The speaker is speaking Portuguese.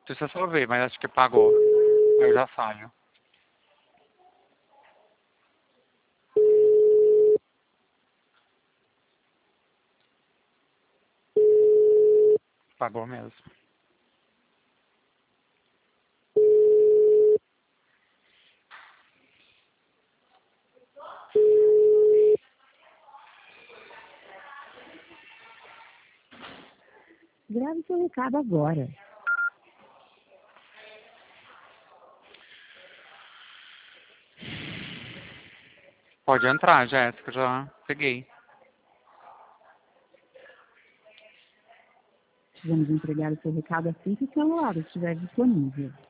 Deixa eu só ver, mas acho que pagou. Eu já saio. Pagou mesmo. Grave seu recado agora. Pode entrar, Jéssica, já peguei. Vamos entregar o seu recado assim que o celular estiver disponível.